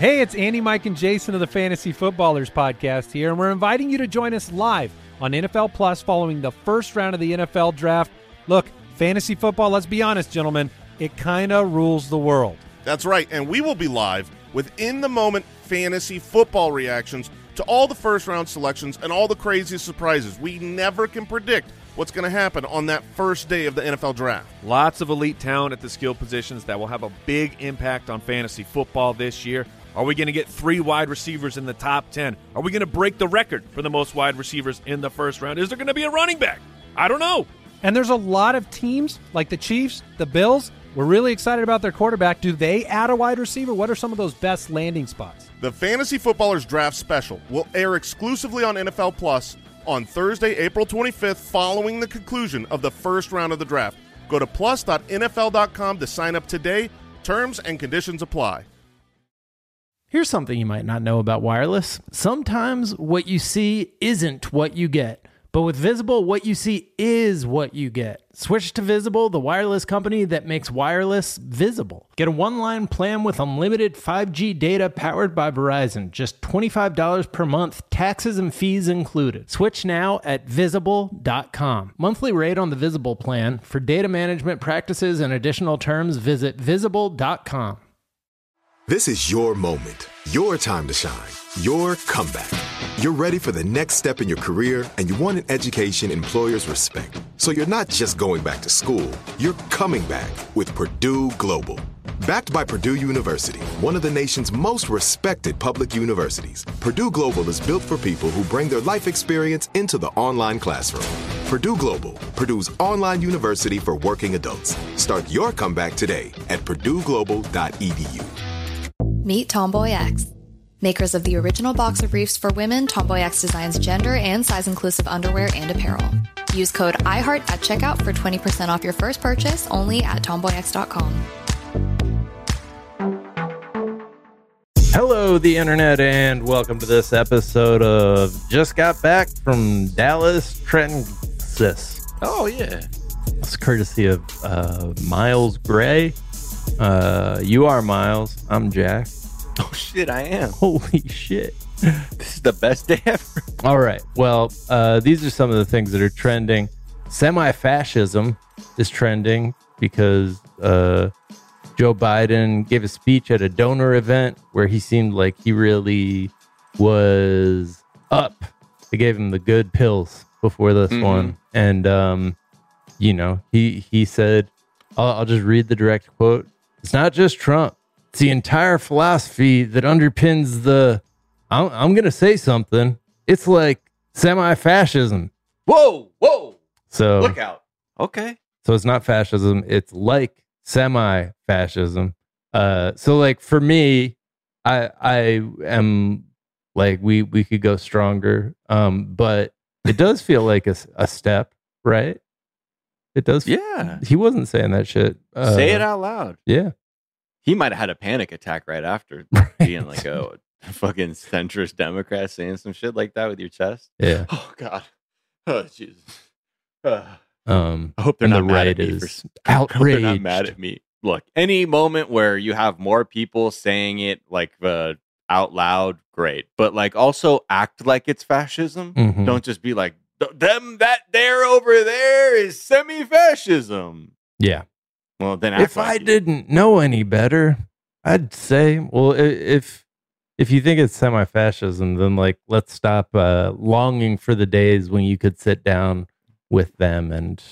Hey, it's Andy, Mike, and Jason of the Fantasy Footballers podcast here, and we're inviting you to join us live on NFL Plus following the first round of the NFL Draft. Look, fantasy football, let's be honest, gentlemen, it kind of rules the world. That's right, and we will be live with in-the-moment fantasy football reactions to all the first-round selections and all the crazy surprises. We never can predict what's going to happen on that first day of the NFL Draft. Lots of elite talent at the skill positions that will have a big impact on fantasy football this year. Are we going to get 3 wide receivers in the top 10? Are we going to break the record for the most wide receivers in the first round? Is there going to be a running back? I don't know. And there's a lot of teams like the Chiefs, the Bills. We're really excited about their quarterback. Do they add a wide receiver? What are some of those best landing spots? The Fantasy Footballers Draft Special will air exclusively on NFL Plus on Thursday, April 25th, following the conclusion of the first round of the draft. Go to plus.nfl.com to sign up today. Terms and conditions apply. Here's something you might not know about wireless. Sometimes what you see isn't what you get. But with Visible, what you see is what you get. Switch to Visible, the wireless company that makes wireless visible. Get a one-line plan with unlimited 5G data powered by Verizon. Just $25 per month, taxes and fees included. Switch now at Visible.com. Monthly rate on the Visible plan. For data management practices and additional terms, visit Visible.com. This is your moment, your time to shine, your comeback. You're ready for the next step in your career, and you want an education employers respect. So you're not just going back to school, you're coming back with Purdue Global. Backed by Purdue University, one of the nation's most respected public universities, Purdue Global is built for people who bring their life experience into the online classroom. Purdue Global, Purdue's online university for working adults. Start your comeback today at purdueglobal.edu. Meet Tomboy X. Makers of the original boxer briefs for women, Tomboy X designs gender and size-inclusive underwear and apparel. Use code IHEART at checkout for 20% off your first purchase only at tomboyx.com. Hello, the internet, and welcome to this episode of Just Got Back from Dallas, Trenton. Oh, yeah. It's courtesy of Miles Gray. You are Miles. I'm Jack. Oh, shit, I am. Holy shit. This is the best day ever. All right. Well, these are some of the things that are trending. Semi-fascism is trending because Joe Biden gave a speech at a donor event where he seemed like he really was up. They gave him the good pills before this one. And, he said, I'll just read the direct quote. It's not just Trump. It's the entire philosophy that underpins the, I'm going to say something. It's like semi-fascism. Whoa. So Look out. Okay. So it's not fascism. It's like semi-fascism. So like for me, I am like, we could go stronger. But it does feel like a step, right? It does. Yeah. He wasn't saying that shit. Say it out loud. Yeah. He might have had a panic attack right after being like a fucking centrist Democrat saying some shit like that with your chest. Yeah. Oh, God. Oh, Jesus. I hope they're not mad at me. I hope they're not outraged. mad at me. Look, any moment where you have more people saying it like out loud, great. But like also act like it's fascism. Mhm. Don't just be like, them that there over there is semi-fascism. Yeah. Well, then If I didn't know any better, I'd say, well, if you think it's semi-fascism, then like let's stop longing for the days when you could sit down with them, and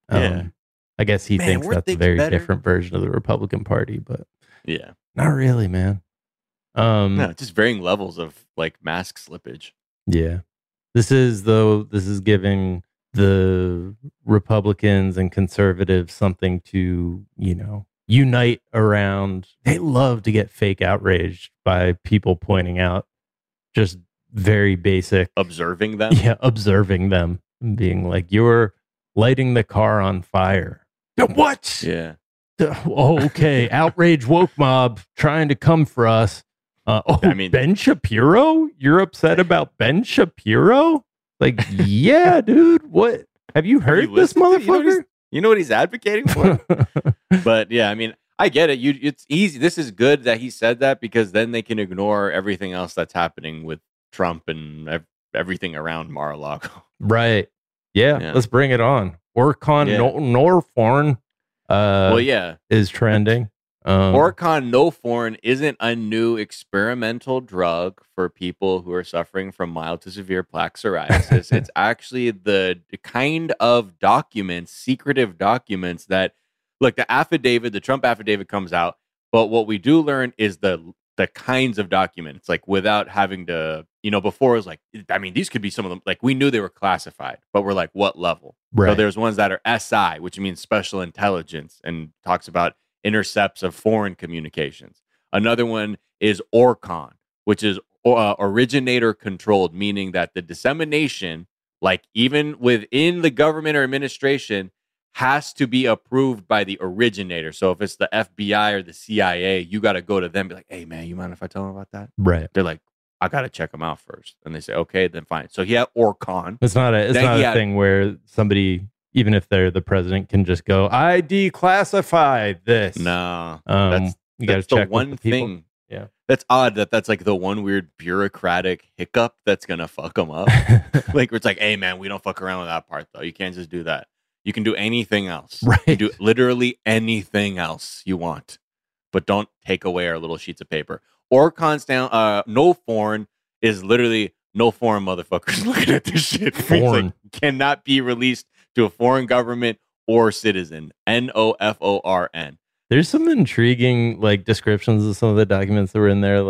I guess he thinks that's a very different version of the Republican Party, but yeah, not really, man. No, just varying levels of like mask slippage. Yeah, this is giving the Republicans and conservatives something to, unite around. They love to get fake outraged by people pointing out just very basic. Observing them? Yeah, observing them. Being like, you're lighting the car on fire. What? Yeah. Oh, okay. Outrage woke mob trying to come for us. Ben Shapiro? You're upset about Ben Shapiro? Like, yeah, dude. What? Have you heard this motherfucker? You know what he's advocating for? But yeah, I mean, I get it. It's easy. This is good that he said that because then they can ignore everything else that's happening with Trump and everything around Mar-a-Lago. Right. Yeah. Let's bring it on. Orcon Northorn is trending. Orcon Northorn isn't a new experimental drug for people who are suffering from mild to severe plaque psoriasis. It's actually the kind of documents, secretive documents that, look, the Trump affidavit comes out, but what we do learn is the kinds of documents, like without having to, before it was like, I mean, these could be some of them, like we knew they were classified, but we're like, what level? Right. So there's ones that are SI, which means special intelligence, and talks about intercepts of foreign communications. Another one is ORCON, which is originator controlled, meaning that the dissemination, like even within the government or administration, has to be approved by the originator. So if it's the FBI or the CIA, you got to go to them and be like, hey, man, you mind if I tell them about that? Right. They're like, I got to check them out first. And they say, okay, then fine. So he had ORCON. It's not a thing where somebody, even if they're the president, can just go, I declassify this. No. You got to check the one thing. Yeah. That's odd that's like the one weird bureaucratic hiccup that's going to fuck them up. Like, it's like, hey, man, we don't fuck around with that part, though. You can't just do that. You can do anything else. Right. You can do literally anything else you want, but don't take away our little sheets of paper. Orcon's down. No foreign is literally no foreign motherfuckers looking at this shit. Foreign. Like, cannot be released to a foreign government or citizen. NOFORN. There's some intriguing descriptions of some of the documents that were in there,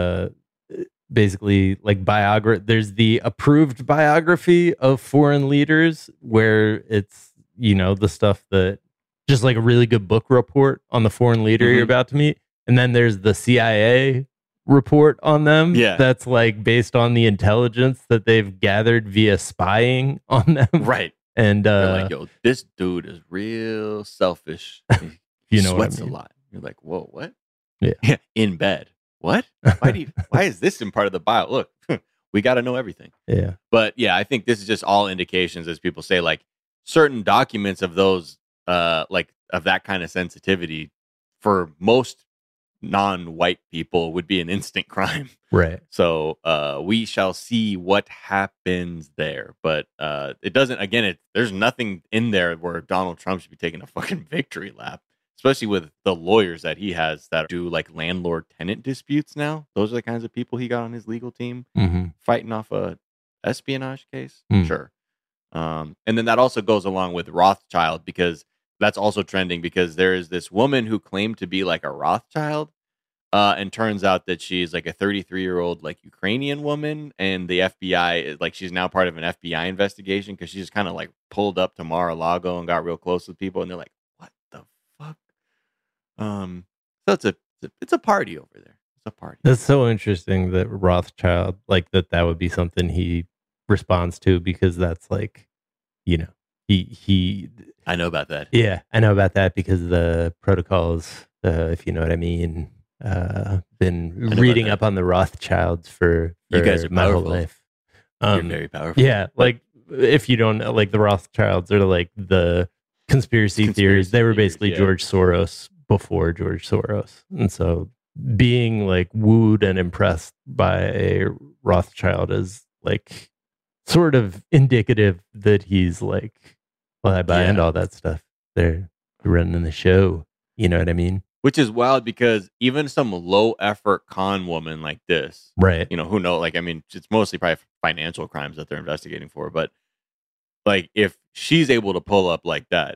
basically there's the approved biography of foreign leaders where it's the stuff that just like a really good book report on the foreign leader you're about to meet, and then there's the CIA report on them that's based on the intelligence that they've gathered via spying on them, right? And you're like, yo, this dude is real selfish. You know, sweats what I mean. a lot. You're like, whoa, what? Yeah. In bed. What? Why is this in part of the bio? Look, we got to know everything. Yeah. But yeah, I think this is just all indications, as people say, like certain documents of those, of that kind of sensitivity for most non-white people would be an instant crime. Right. So we shall see what happens there. But it doesn't, again, there's nothing in there where Donald Trump should be taking a fucking victory lap. Especially with the lawyers that he has that do landlord-tenant disputes now. Those are the kinds of people he got on his legal team fighting off a espionage case. Sure. And then that also goes along with Rothschild, because that's also trending, because there is this woman who claimed to be like a Rothschild, and turns out that she's like a 33-year-old Ukrainian woman, and the FBI is she's now part of an FBI investigation because she just kind of pulled up to Mar-a-Lago and got real close with people, and they're like, what the fuck? So it's a party over there. It's a party. That's so interesting that Rothschild, that would be something he responds to, because that's he I know about that. Yeah, I know about that because the protocols, if you know what I mean, been reading up on the Rothschilds for you guys are my whole powerful. life. You're very powerful. Yeah, if you don't know, the Rothschilds are the conspiracy theories. They were basically George Soros before George Soros. And so being wooed and impressed by a Rothschild is sort of indicative that he's I buy into all that stuff. They're running the show. You know what I mean? Which is wild, because even some low effort con woman like this, right? Who knows? It's mostly probably financial crimes that they're investigating for. But if she's able to pull up like that,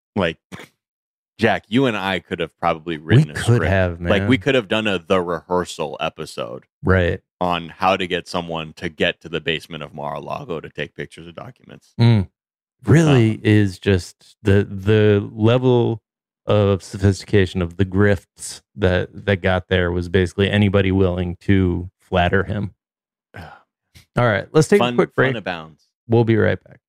Jack, you and I could have probably written a script. Man. We could have done the rehearsal episode, right, on how to get someone to get to the basement of Mar-a-Lago to take pictures of documents. Really is just the level of sophistication of the grifts that got there was basically anybody willing to flatter him. All right, let's take a quick break. Fun abounds. We'll be right back.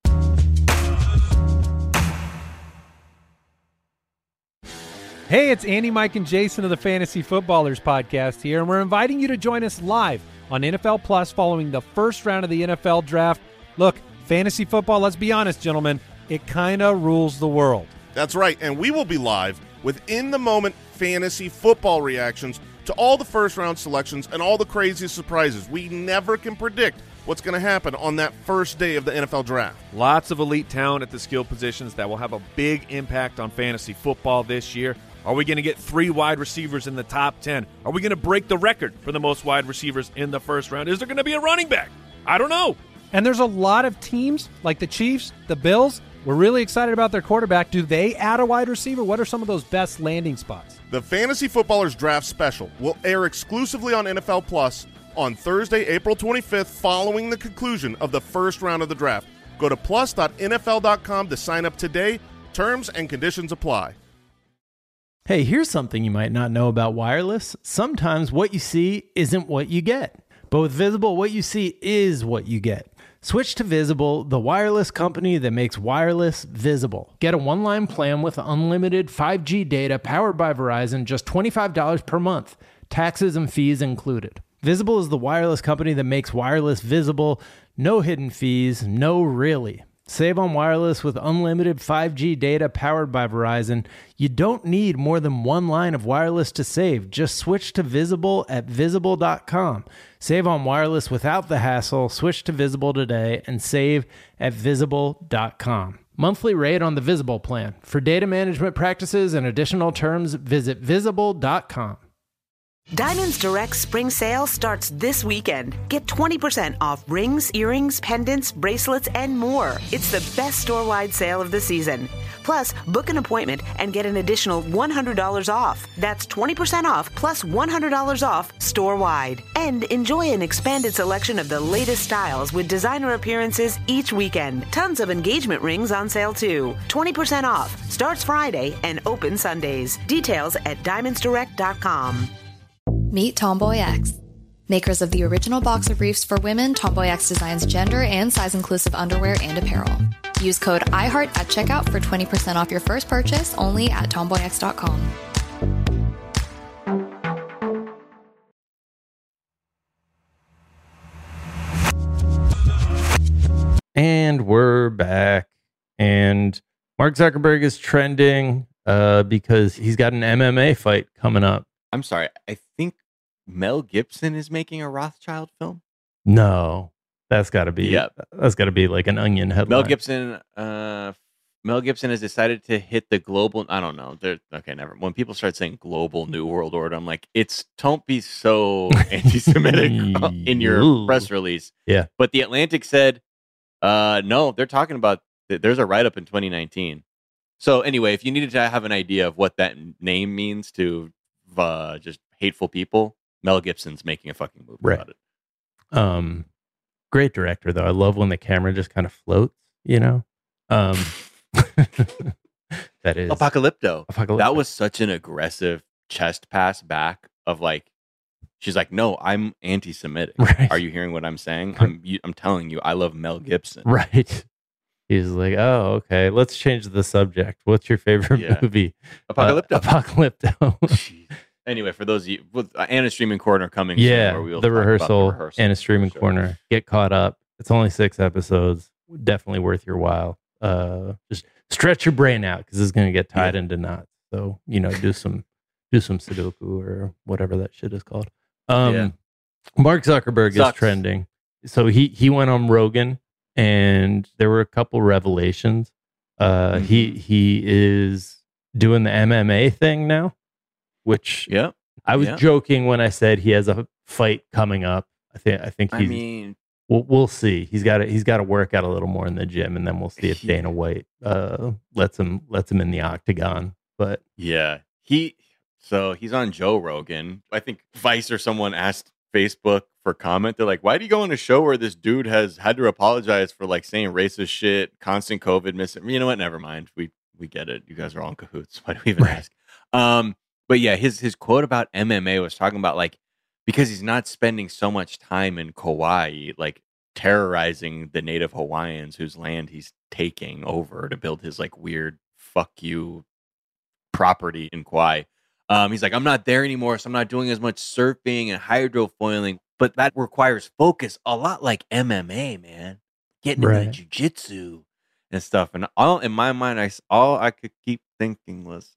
Hey, it's Andy, Mike, and Jason of the Fantasy Footballers podcast here, and we're inviting you to join us live on NFL Plus following the first round of the NFL Draft. Look, fantasy football, let's be honest, gentlemen, it kind of rules the world. That's right, and we will be live with in-the-moment fantasy football reactions to all the first-round selections and all the craziest surprises. We never can predict what's going to happen on that first day of the NFL Draft. Lots of elite talent at the skill positions that will have a big impact on fantasy football this year. Are we going to get 3 wide receivers in the top 10? Are we going to break the record for the most wide receivers in the first round? Is there going to be a running back? I don't know. And there's a lot of teams like the Chiefs, the Bills. We're really excited about their quarterback. Do they add a wide receiver? What are some of those best landing spots? The Fantasy Footballers Draft Special will air exclusively on NFL Plus on Thursday, April 25th, following the conclusion of the first round of the draft. Go to plus.nfl.com to sign up today. Terms and conditions apply. Hey, here's something you might not know about wireless. Sometimes what you see isn't what you get. But with Visible, what you see is what you get. Switch to Visible, the wireless company that makes wireless visible. Get a one-line plan with unlimited 5G data powered by Verizon, just $25 per month. Taxes and fees included. Visible is the wireless company that makes wireless visible. No hidden fees, no really. Save on wireless with unlimited 5G data powered by Verizon. You don't need more than one line of wireless to save. Just switch to Visible at Visible.com. Save on wireless without the hassle. Switch to Visible today and save at Visible.com. Monthly rate on the Visible plan. For data management practices and additional terms, visit Visible.com. Diamonds Direct Spring Sale starts this weekend. Get 20% off rings, earrings, pendants, bracelets, and more. It's the best store-wide sale of the season. Plus, book an appointment and get an additional $100 off. That's 20% off plus $100 off store-wide. And enjoy an expanded selection of the latest styles with designer appearances each weekend. Tons of engagement rings on sale too. 20% off. Starts Friday and open Sundays. Details at diamondsdirect.com. Meet Tomboy X. Makers of the original box of briefs for women, Tomboy X designs gender and size-inclusive underwear and apparel. Use code IHEART at checkout for 20% off your first purchase only at tomboyx.com. And we're back. And Mark Zuckerberg is trending because he's got an MMA fight coming up. I'm sorry. I think Mel Gibson is making a Rothschild film. No, that's got to be. Yeah, that's got to be like an Onion headline. Mel Gibson has decided to hit the global. I don't know. Okay, never. When people start saying global new world order, I'm like, don't be so anti-Semitic in your press release. Yeah. But the Atlantic said, no, they're talking about. There's a write-up in 2019. So anyway, if you needed to have an idea of what that name means to just hateful people, Mel Gibson's making a fucking movie about it. Great director though. I love when the camera just kind of floats, you know. That is Apocalypto. That was such an aggressive chest pass back of like, she's like, no, I'm anti-Semitic. Right. Are you hearing what I'm saying? I'm telling you, I love Mel Gibson. Right. He's like, oh, okay. Let's change the subject. What's your favorite movie? Apocalypto. Anyway, for those of you with Anna's Streaming Corner coming soon, where we'll the rehearsal, Anna's Streaming Corner. Get caught up. It's only 6 episodes. Definitely worth your while. Just stretch your brain out because it's going to get tied into knots. So, do some Sudoku or whatever that shit is called. Mark Zuckerberg is trending. So he went on Rogan and there were a couple revelations. He is doing the MMA thing now. Which I was joking when I said he has a fight coming up. I think we'll see. He's got to work out a little more in the gym, and then we'll see if Dana White lets him in the octagon. But he's on Joe Rogan. I think Vice or someone asked Facebook for comment. They're like, "Why do you go on a show where this dude has had to apologize for like saying racist shit, constant COVID missing?" You know what? Never mind. We get it. You guys are all in cahoots. Why do we even ask? But yeah, his quote about MMA was talking about like, because he's not spending so much time in Kauai, like terrorizing the native Hawaiians whose land he's taking over to build his like weird fuck you property in Kauai. He's like, I'm not there anymore, so I'm not doing as much surfing and hydrofoiling, but that requires focus a lot like MMA, man. Getting into jiu-jitsu and stuff. And all in my mind, all I could keep thinking was,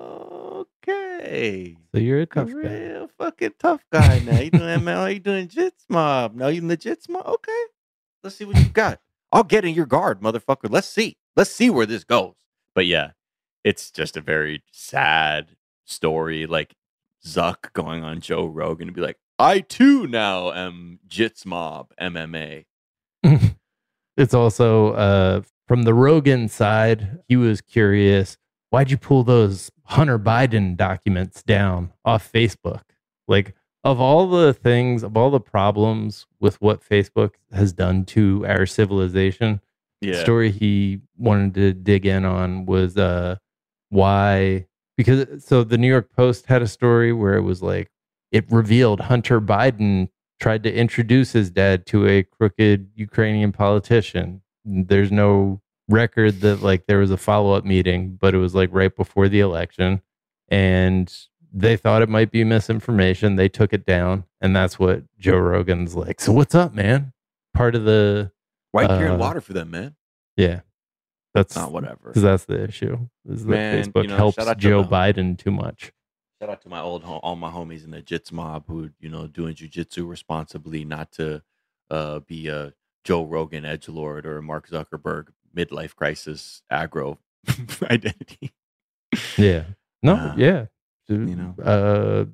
okay. So you're a tough You're guy. a real fucking tough guy now. You doing ML? You doing Jits Mob? No, you legit Mob? Okay. Let's see what you got. I'll get in your guard, motherfucker. Let's see. Let's see where this goes. But yeah, it's just a very sad story. Like Zuck going on Joe Rogan and be like, I too now am Jits Mob MMA. It's also from the Rogan side, he was curious, why'd you pull those Hunter Biden documents down off Facebook? Like, of all the things, of all the problems with what Facebook has done to our civilization, the story he wanted to dig in on was why, because so the New York Post had a story where it was like, it revealed Hunter Biden tried to introduce his dad to a crooked Ukrainian politician. There's no record that like there was a follow-up meeting, but it was like right before the election, and they thought it might be misinformation. They took it down, and that's what Joe Rogan's like, so what's up, man? Part of the Why carrying water for them, man? Yeah. That's not whatever. Because that's the issue. Is that Man, Facebook helps Joe Biden too much. Shout out to my all my homies in the Jits Mob who, doing jujitsu responsibly, not to be a Joe Rogan edgelord or a Mark Zuckerberg midlife crisis aggro identity. Yeah. No, yeah. MMA,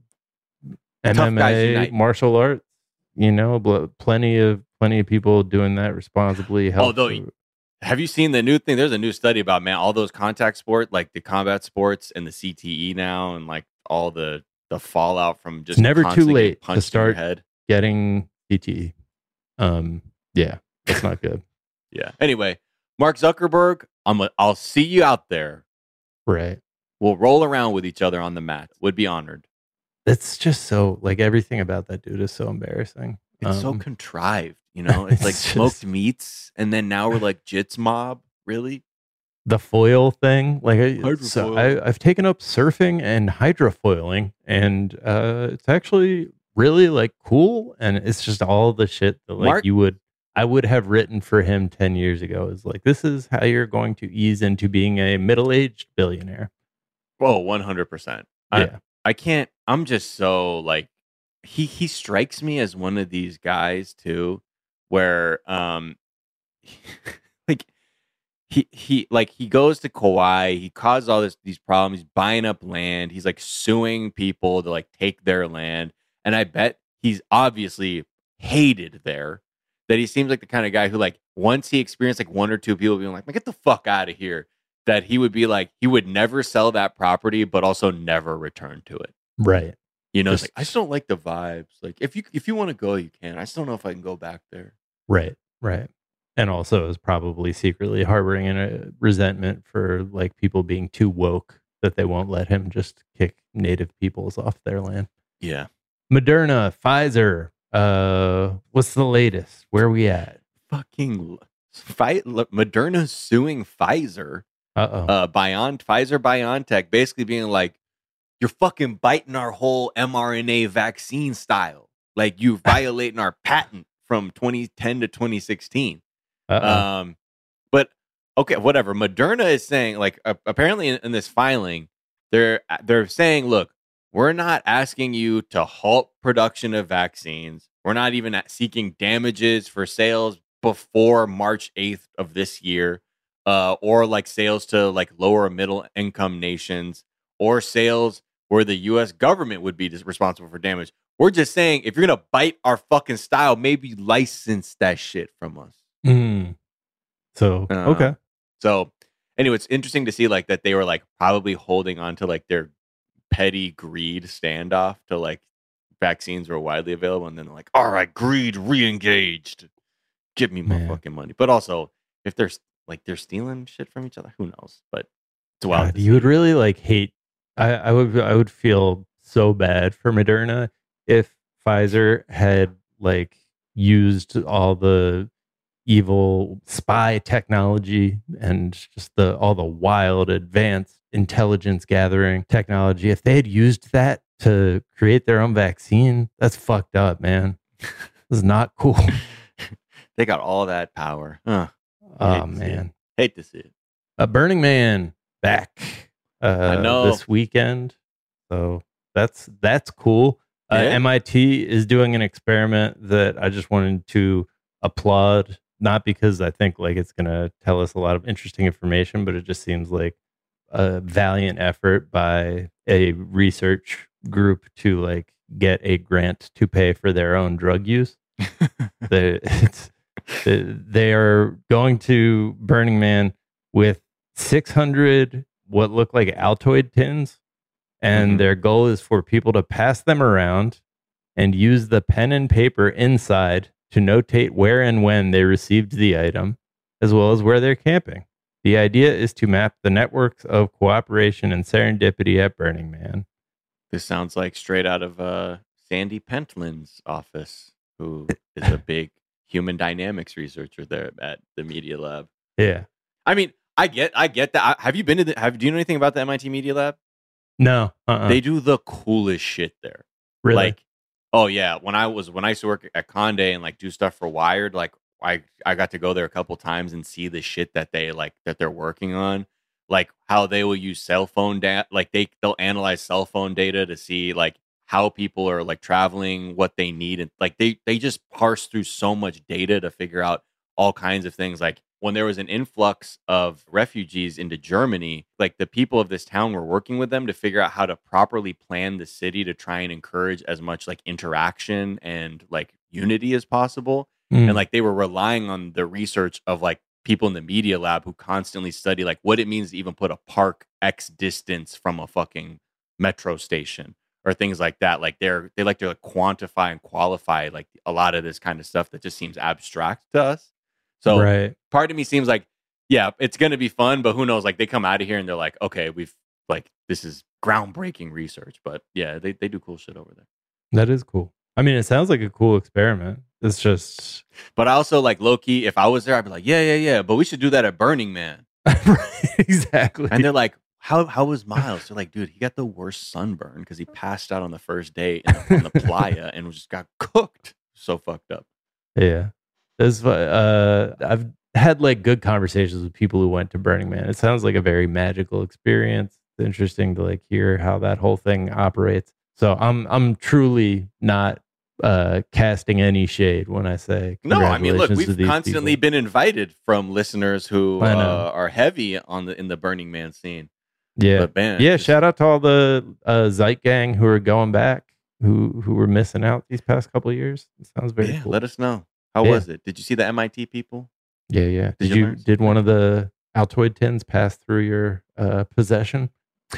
martial arts, plenty of people doing that responsibly. Although, have you seen the new thing? There's a new study about, man, all those contact sport, like the combat sports and the CTE now, and like all the fallout from just it's never too late to start start getting CTE. Yeah, that's not good. Yeah. Anyway, Mark Zuckerberg, I'll see you out there. Right. We'll roll around with each other on the mat. Would be honored. It's just so, like, everything about that dude is so embarrassing. It's so contrived, It's like smoked meats, and then now we're like Jits Mob. Really? The foil thing, like, I've taken up surfing and hydrofoiling, and it's actually really like cool, and it's just all the shit that like I would have written for him 10 years ago. Is like, this is how you're going to ease into being a middle-aged billionaire. Oh, 100%. Yeah. I can't. I'm just so like, he strikes me as one of these guys too, where like he goes to Kauai, he caused all these problems, he's buying up land, he's like suing people to like take their land, and I bet he's obviously hated there. That he seems like the kind of guy who, like, once he experienced like one or two people being like, man, get the fuck out of here, that he would be like, he would never sell that property, but also never return to it. Right. It's like, I just don't like the vibes. Like, if you want to go, you can. I just don't know if I can go back there. Right. And also is probably secretly harboring a resentment for like people being too woke that they won't let him just kick native peoples off their land. Yeah. Moderna, Pfizer. What's the latest? Where are we at? Fucking Moderna suing Pfizer. Pfizer BioNTech, basically being like, you're fucking biting our whole mRNA vaccine style. Like, you violating our patent from 2010 to 2016. But okay, whatever. Moderna is saying, like, apparently in this filing, they're saying, look, we're not asking you to halt production of vaccines. We're not even seeking damages for sales before March 8th of this year, or like sales to like lower middle income nations, or sales where the U.S. government would be responsible for damage. We're just saying, if you're going to bite our fucking style, maybe license that shit from us. So, okay. So anyway, it's interesting to see like that they were like probably holding on to like their petty greed standoff to like vaccines were widely available, and then they're like, all right, greed re-engaged, give me my fucking money. But also, if they're stealing shit from each other, who knows? But it's wild. God, you would really like hate. I would feel so bad for Moderna if Pfizer had like used all the evil spy technology and just all the wild advanced intelligence gathering technology. If they had used that to create their own vaccine, that's fucked up, man. This is not cool. They got all that power. Oh man. Hate to see it. Burning Man back I know. this weekend. So that's cool. Yeah. MIT is doing an experiment that I just wanted to applaud, not because I think like it's going to tell us a lot of interesting information, but it just seems like a valiant effort by a research group to like get a grant to pay for their own drug use. They are going to Burning Man with 600 what look like Altoid tins, and their goal is for people to pass them around and use the pen and paper inside to notate where and when they received the item, as well as where they're camping. The idea is to map the networks of cooperation and serendipity at Burning Man. This sounds like straight out of Sandy Pentland's office, who is a big human dynamics researcher there at the Media Lab. Yeah. I mean, I get that. Have you been to do you know anything about the MIT Media Lab? No. They do the coolest shit there. Really? Like, oh yeah, when I used to work at Conde and like do stuff for Wired, like I got to go there a couple times and see the shit that they're working on, like how they will use cell phone data, like they'll analyze cell phone data to see like how people are like traveling, what they need, and like they just parse through so much data to figure out all kinds of things. Like when there was an influx of refugees into Germany, like the people of this town were working with them to figure out how to properly plan the city to try and encourage as much like interaction and like unity as possible. And like they were relying on the research of like people in the Media Lab who constantly study like what it means to even put a park X distance from a fucking metro station or things like that. Like they like to like quantify and qualify like a lot of this kind of stuff that just seems abstract to us. So right. Part of me seems like, yeah, it's going to be fun, but who knows? Like they come out of here and they're like, okay, we've like, this is groundbreaking research, but yeah, they do cool shit over there. That is cool. I mean, it sounds like a cool experiment. It's just, but I also like low key, if I was there, I'd be like, yeah, but we should do that at Burning Man. Right, exactly. And they're like, how was Miles? They're like, dude, he got the worst sunburn because he passed out on the first day on the playa and just got cooked. So fucked up. Yeah. I've had like good conversations with people who went to Burning Man. It sounds like a very magical experience. It's interesting to like hear how that whole thing operates. So I'm truly not casting any shade when I say no. I mean, look, we've to constantly people. been invited from listeners who are heavy in the Burning Man scene. Yeah, but man, yeah. Shout out to all the Zeit gang who are going back, who were missing out these past couple of years. It sounds very cool. Let us know. How was it? Did you see the MIT people? Yeah. Did one of the Altoid tins pass through your possession?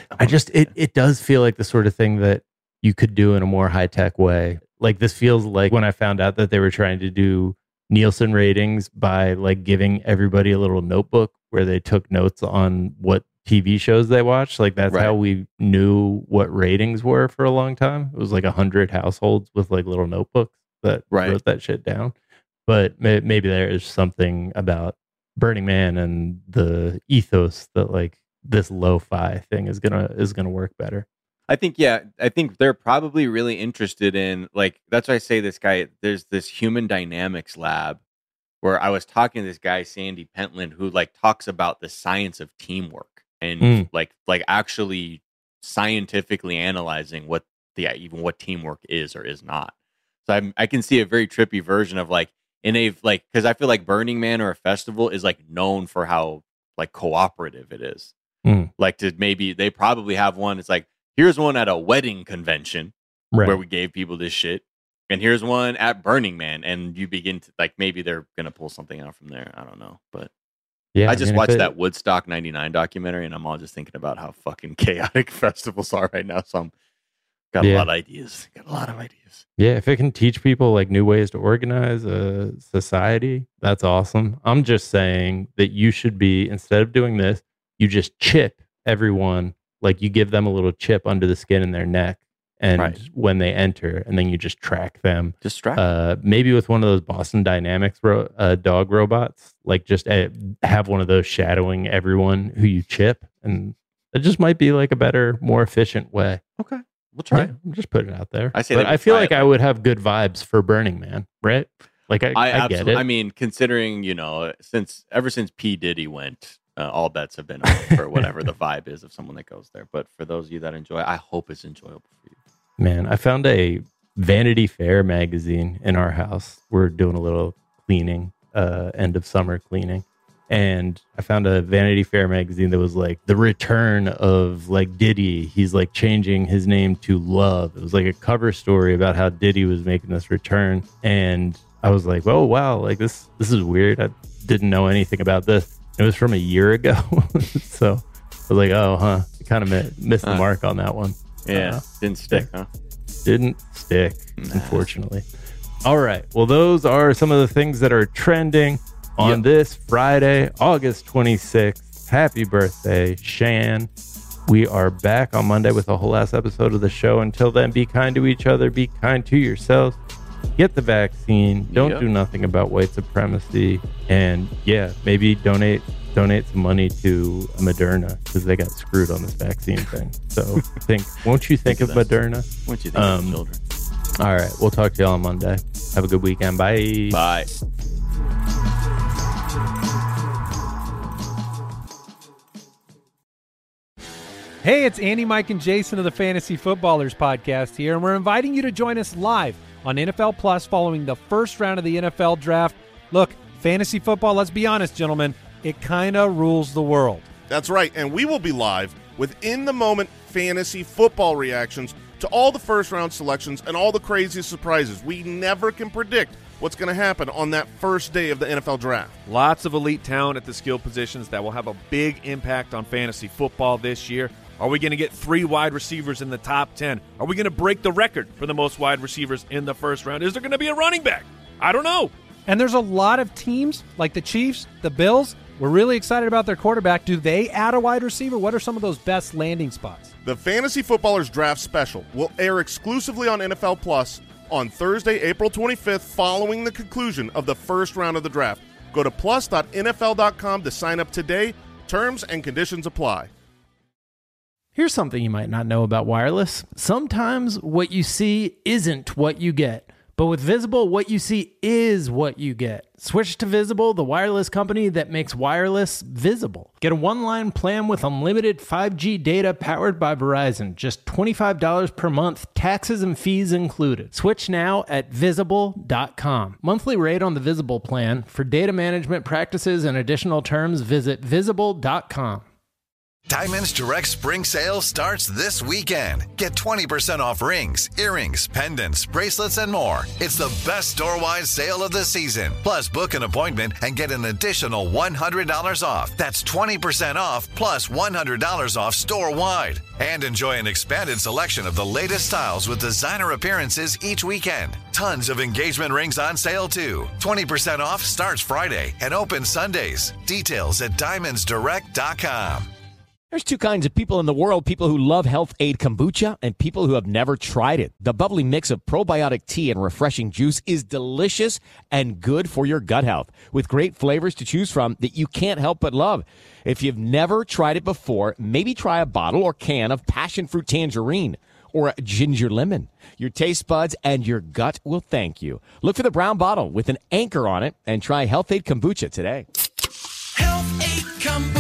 It does feel like the sort of thing that you could do in a more high-tech way. Like this feels like when I found out that they were trying to do Nielsen ratings by like giving everybody a little notebook where they took notes on what TV shows they watched. Like that's how we knew what ratings were for a long time. It was like 100 households with like little notebooks that wrote that shit down. But maybe there is something about Burning Man and the ethos that like this lo-fi thing is gonna work better. I think they're probably really interested in like, that's why I say there's this human dynamics lab where I was talking to this guy, Sandy Pentland, who like talks about the science of teamwork and like actually scientifically analyzing what teamwork is or is not. So I can see a very trippy version of like, because I feel like Burning Man or a festival is like known for how like cooperative it is. Like they probably have one. It's like, here's one at a wedding convention where we gave people this shit. And here's one at Burning Man. And you begin to like, maybe they're going to pull something out from there. I don't know. But yeah, I just watched that Woodstock 99 documentary and I'm all just thinking about how fucking chaotic festivals are right now. So I'm got a lot of ideas. Yeah. If it can teach people like new ways to organize a society, that's awesome. I'm just saying that you should be, instead of doing this, you just chip everyone. Like you give them a little chip under the skin in their neck, and when they enter, and then you just track them. Maybe with one of those Boston Dynamics dog robots, like just have one of those shadowing everyone who you chip, and it just might be like a better, more efficient way. Okay, we'll try. Yeah, just put it out there. I feel like I would have good vibes for Burning Man, right? Like I get it. I mean, considering, ever since P. Diddy went, all bets have been off for whatever the vibe is of someone that goes there. But for those of you that enjoy, I hope it's enjoyable for you. Man, I found a Vanity Fair magazine in our house. We're doing a little cleaning, end of summer cleaning. And I found a Vanity Fair magazine that was like the return of like Diddy. He's like changing his name to Love. It was like a cover story about how Diddy was making this return. And I was like, oh, wow, like this is weird. I didn't know anything about this. It was from a year ago. So I was like, oh, huh. I kind of missed the mark on that one. Yeah. Didn't stick, huh? Didn't stick, unfortunately. All right. Well, those are some of the things that are trending on this Friday, August 26th. Happy birthday, Shan. We are back on Monday with a whole ass episode of the show. Until then, be kind to each other. Be kind to yourselves. Get the vaccine. Don't do nothing about white supremacy. And maybe donate some money to Moderna because they got screwed on this vaccine thing. So won't you think of Moderna? Won't you think of children? All right. We'll talk to y'all on Monday. Have a good weekend. Bye. Bye. Hey, it's Andy, Mike, and Jason of the Fantasy Footballers podcast here, and we're inviting you to join us live on NFL Plus following the first round of the NFL draft. Look, fantasy football, let's be honest, gentlemen, it kind of rules the world. That's right, and we will be live with in-the-moment fantasy football reactions to all the first-round selections and all the craziest surprises. We never can predict what's going to happen on that first day of the NFL draft. Lots of elite talent at the skill positions that will have a big impact on fantasy football this year. Are we going to get 3 wide receivers in the top 10? Are we going to break the record for the most wide receivers in the first round? Is there going to be a running back? I don't know. And there's a lot of teams like the Chiefs, the Bills. We're really excited about their quarterback. Do they add a wide receiver? What are some of those best landing spots? The Fantasy Footballers Draft Special will air exclusively on NFL Plus on Thursday, April 25th, following the conclusion of the first round of the draft. Go to plus.nfl.com to sign up today. Terms and conditions apply. Here's something you might not know about wireless. Sometimes what you see isn't what you get. But with Visible, what you see is what you get. Switch to Visible, the wireless company that makes wireless visible. Get a one-line plan with unlimited 5G data powered by Verizon. Just $25 per month, taxes and fees included. Switch now at Visible.com. Monthly rate on the Visible plan. For data management practices and additional terms, visit Visible.com. Diamonds Direct Spring Sale starts this weekend. Get 20% off rings, earrings, pendants, bracelets, and more. It's the best store-wide sale of the season. Plus, book an appointment and get an additional $100 off. That's 20% off plus $100 off store-wide. And enjoy an expanded selection of the latest styles with designer appearances each weekend. Tons of engagement rings on sale, too. 20% off starts Friday and opens Sundays. Details at diamondsdirect.com. There's 2 kinds of people in the world, people who love Health Aid Kombucha and people who have never tried it. The bubbly mix of probiotic tea and refreshing juice is delicious and good for your gut health, with great flavors to choose from that you can't help but love. If you've never tried it before, maybe try a bottle or can of passion fruit tangerine or a ginger lemon. Your taste buds and your gut will thank you. Look for the brown bottle with an anchor on it and try Health Aid Kombucha today. Health Aid Kombucha.